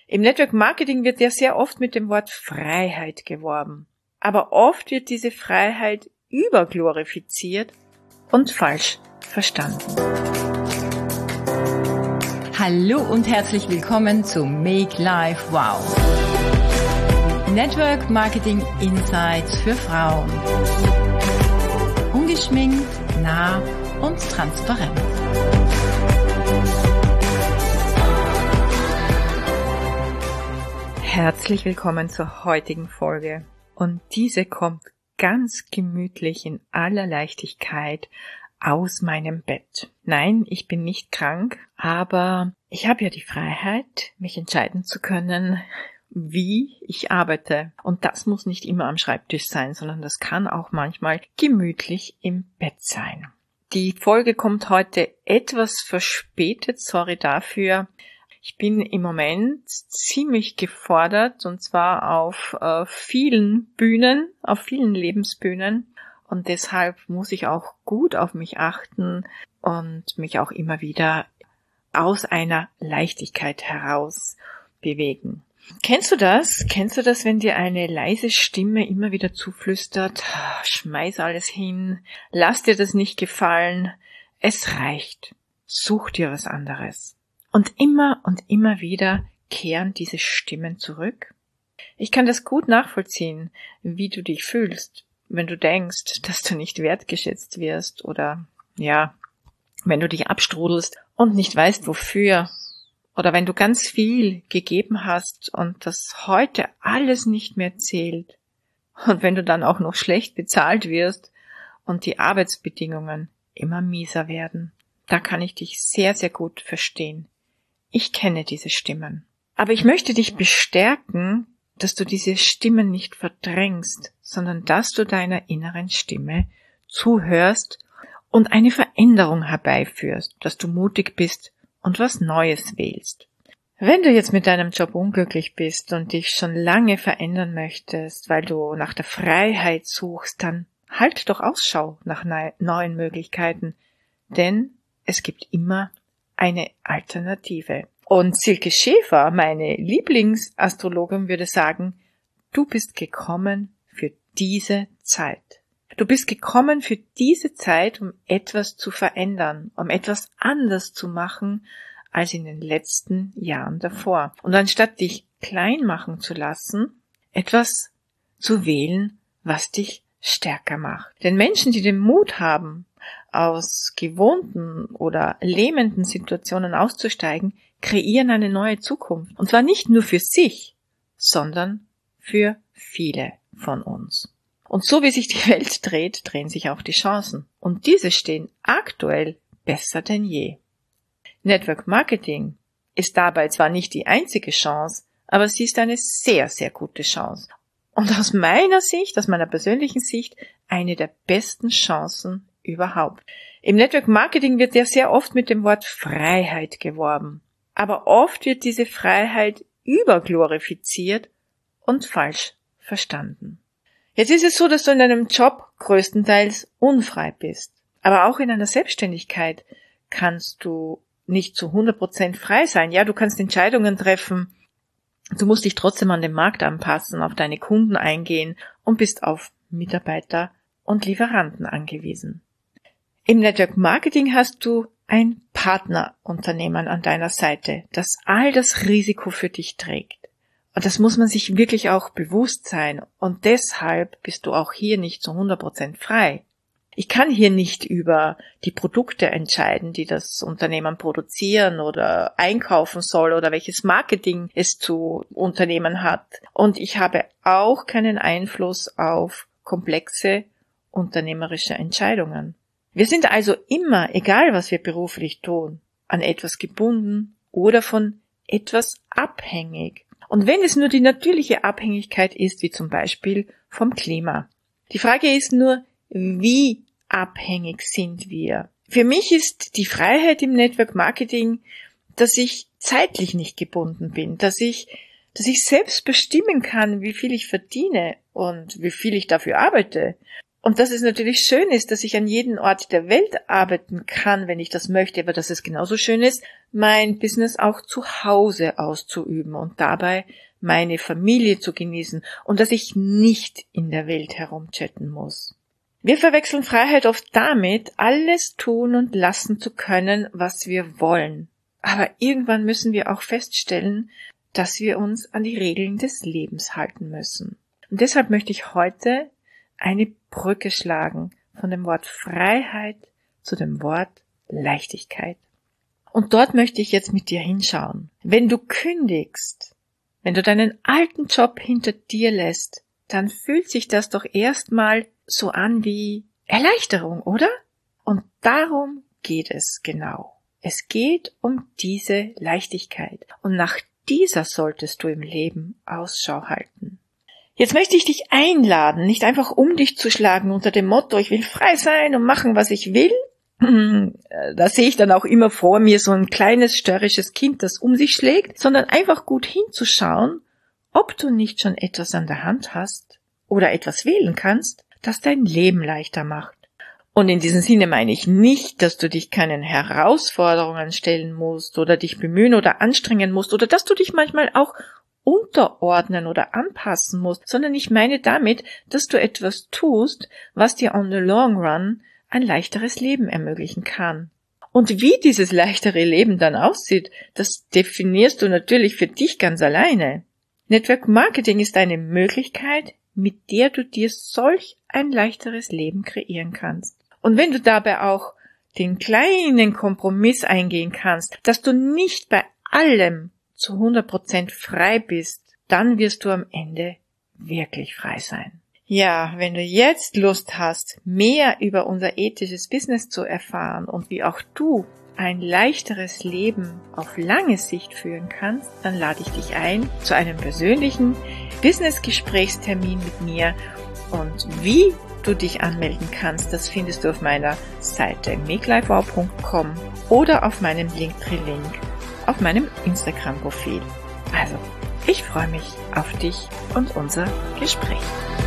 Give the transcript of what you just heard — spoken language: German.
Im Network Marketing wird ja sehr oft mit dem Wort Freiheit geworben. Aber oft wird diese Freiheit überglorifiziert und falsch verstanden. Hallo und herzlich willkommen zu Make Life Wow. Network Marketing Insights für Frauen. Ungeschminkt, nah und transparent. Herzlich willkommen zur heutigen Folge. Und diese kommt ganz gemütlich in aller Leichtigkeit aus meinem Bett. Nein, ich bin nicht krank, aber ich habe ja die Freiheit, mich entscheiden zu können, wie ich arbeite. Und das muss nicht immer am Schreibtisch sein, sondern das kann auch manchmal gemütlich im Bett sein. Die Folge kommt heute etwas verspätet, sorry dafür. Ich bin im Moment ziemlich gefordert und zwar auf vielen Bühnen, auf vielen Lebensbühnen und deshalb muss ich auch gut auf mich achten und mich auch immer wieder aus einer Leichtigkeit heraus bewegen. Kennst du das? Kennst du das, wenn dir eine leise Stimme immer wieder zuflüstert, schmeiß alles hin, lass dir das nicht gefallen, es reicht, such dir was anderes. Und immer wieder kehren diese Stimmen zurück. Ich kann das gut nachvollziehen, wie du dich fühlst, wenn du denkst, dass du nicht wertgeschätzt wirst oder, wenn du dich abstrudelst und nicht weißt, wofür. Oder wenn du ganz viel gegeben hast und das heute alles nicht mehr zählt. Und wenn du dann auch noch schlecht bezahlt wirst und die Arbeitsbedingungen immer mieser werden. Da kann ich dich sehr, sehr gut verstehen. Ich kenne diese Stimmen. Aber ich möchte dich bestärken, dass du diese Stimmen nicht verdrängst, sondern dass du deiner inneren Stimme zuhörst und eine Veränderung herbeiführst, dass du mutig bist und was Neues wählst. Wenn du jetzt mit deinem Job unglücklich bist und dich schon lange verändern möchtest, weil du nach der Freiheit suchst, dann halt doch Ausschau nach neuen Möglichkeiten, denn es gibt immer eine Alternative. Und Silke Schäfer, meine Lieblingsastrologin, würde sagen, du bist gekommen für diese Zeit. Du bist gekommen für diese Zeit, um etwas zu verändern, um etwas anders zu machen als in den letzten Jahren davor. Und anstatt dich klein machen zu lassen, etwas zu wählen, was dich stärker macht. Denn Menschen, die den Mut haben, aus gewohnten oder lähmenden Situationen auszusteigen, kreieren eine neue Zukunft. Und zwar nicht nur für sich, sondern für viele von uns. Und so wie sich die Welt dreht, drehen sich auch die Chancen. Und diese stehen aktuell besser denn je. Network Marketing ist dabei zwar nicht die einzige Chance, aber sie ist eine sehr, sehr gute Chance. Und aus meiner Sicht, aus meiner persönlichen Sicht, eine der besten Chancen überhaupt. Im Network Marketing wird ja sehr oft mit dem Wort Freiheit geworben. Aber oft wird diese Freiheit überglorifiziert und falsch verstanden. Jetzt ist es so, dass du in deinem Job größtenteils unfrei bist. Aber auch in einer Selbstständigkeit kannst du nicht zu 100% frei sein. Ja, du kannst Entscheidungen treffen. Du musst dich trotzdem an den Markt anpassen, auf deine Kunden eingehen und bist auf Mitarbeiter und Lieferanten angewiesen. Im Network Marketing hast du ein Partnerunternehmen an deiner Seite, das all das Risiko für dich trägt. Und das muss man sich wirklich auch bewusst sein. Und deshalb bist du auch hier nicht zu 100% frei. Ich kann hier nicht über die Produkte entscheiden, die das Unternehmen produzieren oder einkaufen soll oder welches Marketing es zu unternehmen hat. Und ich habe auch keinen Einfluss auf komplexe unternehmerische Entscheidungen. Wir sind also immer, egal was wir beruflich tun, an etwas gebunden oder von etwas abhängig. Und wenn es nur die natürliche Abhängigkeit ist, wie zum Beispiel vom Klima. Die Frage ist nur, wie abhängig sind wir? Für mich ist die Freiheit im Network Marketing, dass ich zeitlich nicht gebunden bin, dass ich selbst bestimmen kann, wie viel ich verdiene und wie viel ich dafür arbeite. Und dass es natürlich schön ist, dass ich an jedem Ort der Welt arbeiten kann, wenn ich das möchte, aber dass es genauso schön ist, mein Business auch zu Hause auszuüben und dabei meine Familie zu genießen und dass ich nicht in der Welt herumchatten muss. Wir verwechseln Freiheit oft damit, alles tun und lassen zu können, was wir wollen. Aber irgendwann müssen wir auch feststellen, dass wir uns an die Regeln des Lebens halten müssen. Und deshalb möchte ich heute eine Brücke schlagen von dem Wort Freiheit zu dem Wort Leichtigkeit. Und dort möchte ich jetzt mit dir hinschauen. Wenn du kündigst, wenn du deinen alten Job hinter dir lässt, dann fühlt sich das doch erstmal so an wie Erleichterung, oder? Und darum geht es genau. Es geht um diese Leichtigkeit. Und nach dieser solltest du im Leben Ausschau halten. Jetzt möchte ich dich einladen, nicht einfach um dich zu schlagen unter dem Motto, ich will frei sein und machen, was ich will. Da sehe ich dann auch immer vor mir so ein kleines störrisches Kind, das um sich schlägt, sondern einfach gut hinzuschauen, ob du nicht schon etwas an der Hand hast oder etwas wählen kannst, das dein Leben leichter macht. Und in diesem Sinne meine ich nicht, dass du dich keinen Herausforderungen stellen musst oder dich bemühen oder anstrengen musst oder dass du dich manchmal auch unterordnen oder anpassen musst, sondern ich meine damit, dass du etwas tust, was dir on the long run ein leichteres Leben ermöglichen kann. Und wie dieses leichtere Leben dann aussieht, das definierst du natürlich für dich ganz alleine. Network Marketing ist eine Möglichkeit, mit der du dir solch ein leichteres Leben kreieren kannst. Und wenn du dabei auch den kleinen Kompromiss eingehen kannst, dass du nicht bei allem zu 100% frei bist, dann wirst du am Ende wirklich frei sein. Ja, wenn du jetzt Lust hast, mehr über unser ethisches Business zu erfahren und wie auch du ein leichteres Leben auf lange Sicht führen kannst, dann lade ich dich ein zu einem persönlichen Business-Gesprächstermin mit mir. Und wie du dich anmelden kannst, das findest du auf meiner Seite makelifewow.com oder auf meinem Linktree-Link auf meinem Instagram-Profil. Also, ich freue mich auf dich und unser Gespräch.